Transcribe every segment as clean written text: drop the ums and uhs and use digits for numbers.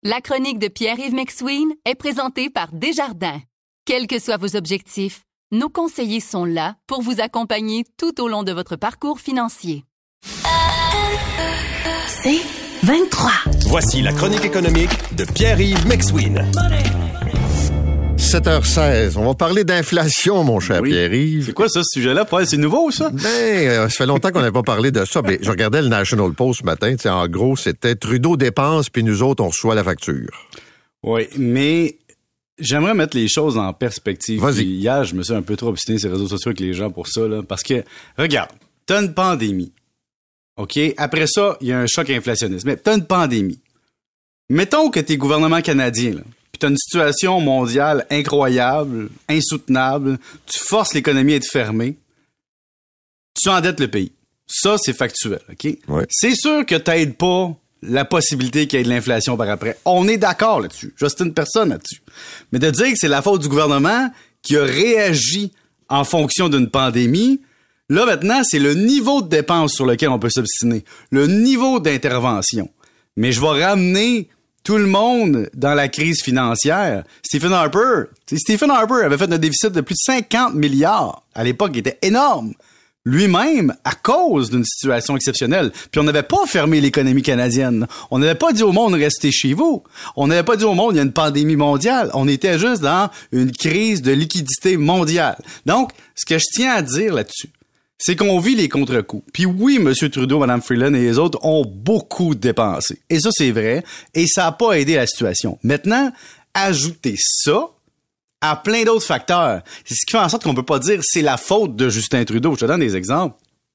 La chronique de Pierre-Yves McSween est présentée par Desjardins. Quels que soient vos objectifs, nos conseillers sont là pour vous accompagner tout au long de votre parcours financier. C'est 23. Voici la chronique économique de Pierre-Yves McSween. 7h16. On va parler d'inflation, mon cher Pierre-Yves. C'est quoi ça, ce sujet-là? C'est nouveau, ça? Ça fait longtemps qu'on n'avait pas parlé de ça. Mais je regardais le National Post ce matin. En gros, c'était Trudeau dépense, puis nous autres, on reçoit la facture. Oui, mais j'aimerais mettre les choses en perspective. Vas-y. Puis hier, je me suis un peu trop obstiné sur les réseaux sociaux avec les gens pour ça, là, parce que, regarde, t'as une pandémie. OK? Après ça, il y a un choc inflationniste. Mais t'as une pandémie. Mettons que t'es gouvernement canadien, là. Puis t'as une situation mondiale incroyable, insoutenable, tu forces l'économie à être fermée, tu endettes le pays. Ça, c'est factuel, OK? Ouais. C'est sûr que t'aides pas la possibilité qu'il y ait de l'inflation par après. On est d'accord là-dessus. J'ostine personne là-dessus. Mais de dire que c'est la faute du gouvernement qui a réagi en fonction d'une pandémie, là, maintenant, c'est le niveau de dépenses sur lequel on peut s'obstiner, le niveau d'intervention. Mais je vais ramener tout le monde dans la crise financière. Stephen Harper avait fait un déficit de plus de 50 milliards. À l'époque, il était énorme. Lui-même, à cause d'une situation exceptionnelle. Puis on n'avait pas fermé l'économie canadienne. On n'avait pas dit au monde, restez chez vous. On n'avait pas dit au monde, il y a une pandémie mondiale. On était juste dans une crise de liquidité mondiale. Donc, ce que je tiens à dire là-dessus, c'est qu'on vit les contre-coups. Puis oui, M. Trudeau, Mme Freeland et les autres ont beaucoup dépensé. Et ça, c'est vrai. Et ça n'a pas aidé la situation. Maintenant, ajoutez ça à plein d'autres facteurs. C'est ce qui fait en sorte qu'on peut pas dire c'est la faute de Justin Trudeau. Je te donne des exemples.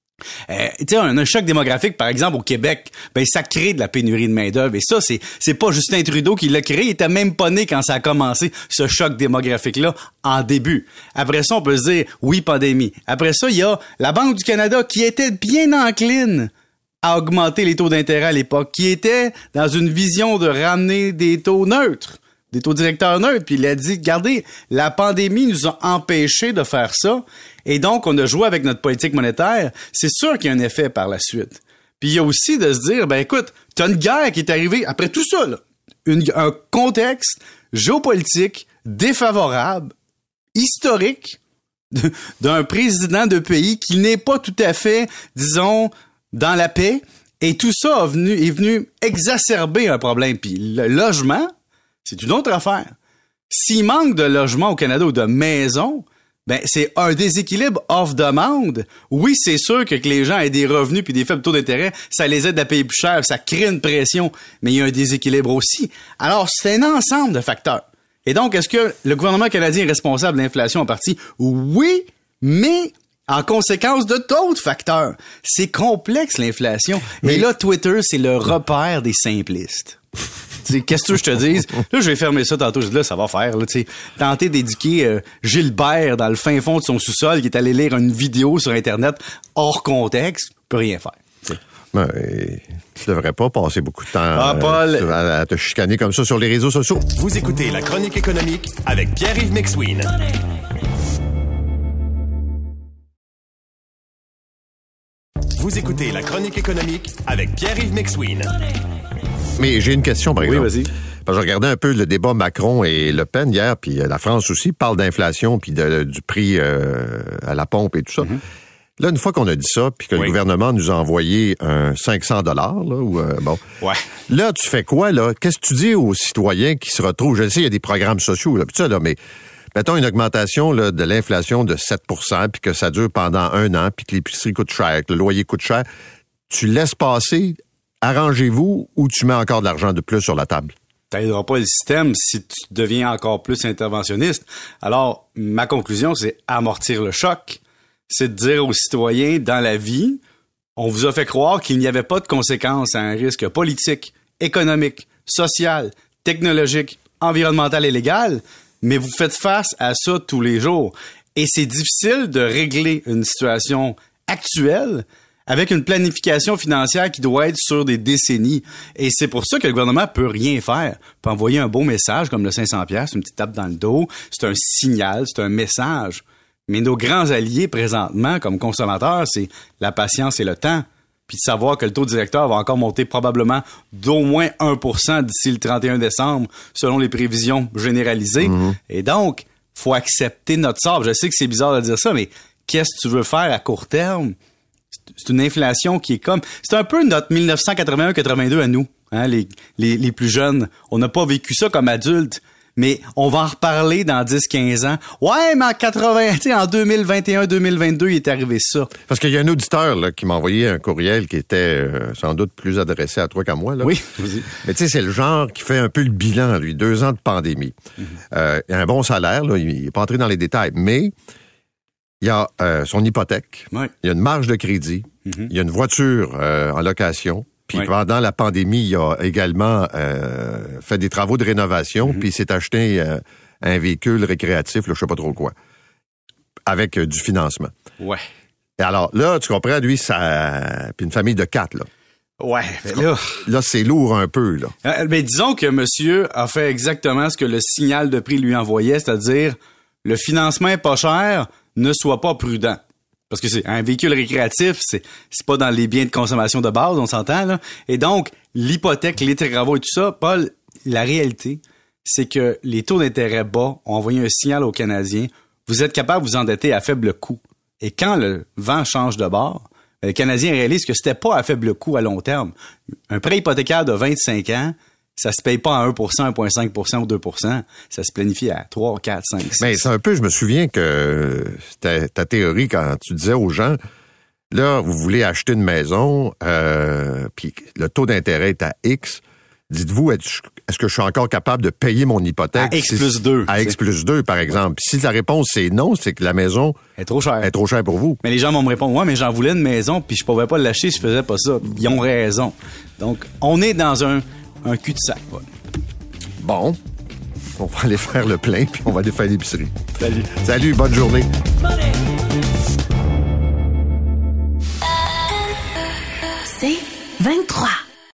Tu sais, un choc démographique, par exemple, au Québec, ben ça crée de la pénurie de main-d'œuvre. Et ça, c'est pas Justin Trudeau qui l'a créé. Il était même pas né quand ça a commencé, ce choc démographique-là, en début. Après ça, on peut se dire, oui, pandémie. Après ça, il y a la Banque du Canada qui était bien encline à augmenter les taux d'intérêt à l'époque, qui était dans une vision de ramener des taux neutres, des taux directeurs neutres, puis il a dit, regardez, la pandémie nous a empêchés de faire ça, et donc on a joué avec notre politique monétaire. C'est sûr qu'il y a un effet par la suite. Puis il y a aussi de se dire, ben écoute, t'as une guerre qui est arrivée après tout ça, là. Un contexte géopolitique défavorable, historique, d'un président de pays qui n'est pas tout à fait, disons, dans la paix, et tout ça est venu exacerber un problème. Puis le logement, c'est une autre affaire. S'il manque de logements au Canada ou de maisons, ben c'est un déséquilibre offre-demande. Oui, c'est sûr que les gens aient des revenus puis des faibles taux d'intérêt, ça les aide à payer plus cher, ça crée une pression, mais il y a un déséquilibre aussi. Alors, c'est un ensemble de facteurs. Et donc, est-ce que le gouvernement canadien est responsable de l'inflation en partie? Oui, mais en conséquence de d'autres facteurs. C'est complexe, l'inflation. Mais là, Twitter, c'est le repère des simplistes. Qu'est-ce que je te dise? Là, je vais fermer ça tantôt. Je dis là, ça va faire. Là, tenter d'éduquer Gilbert dans le fin fond de son sous-sol qui est allé lire une vidéo sur Internet hors contexte, peut rien faire. T'sais. Ben, tu devrais pas passer beaucoup de temps Paul, à te chicaner comme ça sur les réseaux sociaux. Vous écoutez la chronique économique avec Pierre-Yves McSween. Vous écoutez la chronique économique avec Pierre-Yves McSween. Mais j'ai une question, par exemple. Oui, vas-y. Parce que je regardais un peu le débat Macron et Le Pen hier, puis la France aussi parle d'inflation, puis du prix à la pompe et tout ça. Mm-hmm. Là, une fois qu'on a dit ça, puis que le gouvernement nous a envoyé un $500, là, ou bon. Ouais. Là, tu fais quoi, là? Qu'est-ce que tu dis aux citoyens qui se retrouvent? Je sais, il y a des programmes sociaux, là, puis ça, là, mais mettons une augmentation là, de l'inflation de 7%, puis que ça dure pendant 1 an, puis que l'épicerie coûte cher, que le loyer coûte cher. Tu laisses passer, arrangez-vous, ou tu mets encore de l'argent de plus sur la table? T'aideras pas le système si tu deviens encore plus interventionniste. Alors, ma conclusion, c'est amortir le choc. C'est de dire aux citoyens, dans la vie, on vous a fait croire qu'il n'y avait pas de conséquences à un risque politique, économique, social, technologique, environnemental et légal, mais vous faites face à ça tous les jours. Et c'est difficile de régler une situation actuelle avec une planification financière qui doit être sur des décennies. Et c'est pour ça que le gouvernement peut rien faire. Il peut envoyer un beau message comme le 500$, c'est une petite tape dans le dos, c'est un signal, c'est un message. Mais nos grands alliés présentement, comme consommateurs, c'est la patience et le temps. puis de savoir que le taux directeur va encore monter probablement d'au moins 1% d'ici le 31 décembre, selon les prévisions généralisées. Et donc, faut accepter notre sort. Je sais que c'est bizarre de dire ça, mais qu'est-ce que tu veux faire à court terme? C'est une inflation qui est comme... C'est un peu notre 1981-82 à nous, hein, les plus jeunes. On n'a pas vécu ça comme adultes. Mais on va en reparler dans 10-15 ans. Ouais, mais en 80, tu sais, en 2021-2022, il est arrivé ça. Parce qu'il y a un auditeur là, qui m'a envoyé un courriel qui était sans doute plus adressé à toi qu'à moi. Là. Oui. Mais tu sais, c'est le genre qui fait un peu le bilan, lui. 2 ans de pandémie. Il a un bon salaire, là, il n'est pas entré dans les détails, mais il y a son hypothèque, il y a une marge de crédit, il y a une voiture en location. Puis pendant la pandémie, il a également fait des travaux de rénovation, puis il s'est acheté un véhicule récréatif, là, je sais pas trop quoi, avec du financement. Ouais. Et alors, là, tu comprends, lui, puis une famille de 4, là. Ouais, mais là, c'est lourd un peu, là. Mais disons que monsieur a fait exactement ce que le signal de prix lui envoyait, c'est-à-dire, le financement est pas cher, ne sois pas prudent. Parce que c'est un véhicule récréatif, c'est pas dans les biens de consommation de base, on s'entend, là. Et donc, l'hypothèque, les travaux et tout ça, Paul, la réalité, c'est que les taux d'intérêt bas ont envoyé un signal aux Canadiens. Vous êtes capable de vous endetter à faible coût. Et quand le vent change de bord, les Canadiens réalisent que c'était pas à faible coût à long terme. Un prêt hypothécaire de 25 ans, ça se paye pas à 1%, 1,5% ou 2%. Ça se planifie à 3, 4, 5, 6. Mais c'est un peu, je me souviens que c'était ta théorie quand tu disais aux gens, là, vous voulez acheter une maison, puis le taux d'intérêt est à X. Dites-vous, est-ce que je suis encore capable de payer mon hypothèque? À X plus 2. À X plus 2, par exemple. Puis si la réponse c'est non, c'est que la maison est trop chère. Est trop chère pour vous. Mais les gens vont me répondre, ouais, mais j'en voulais une maison, puis je pouvais pas l'acheter si je faisais pas ça. Ils ont raison. Donc, on est dans un cul-de-sac. Ouais. Bon, on va aller faire le plein, puis on va aller faire l'épicerie. Salut. Salut, bonne journée. C'est 23.